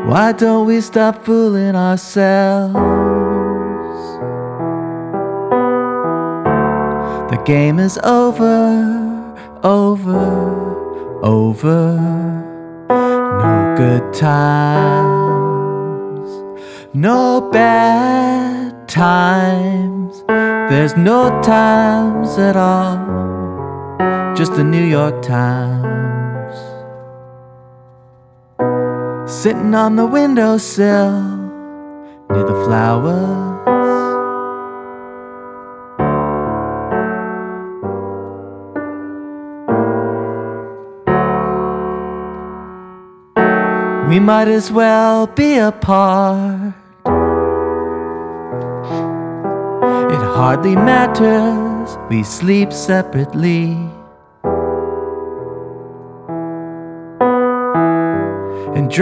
Why don't we stop fooling ourselves? The game is over, over, over. No good times, no bad times. There's no times at all, just the New York Times. Sitting on the windowsill near the flowers. We might as well be apart. It hardly matters, we sleep separately.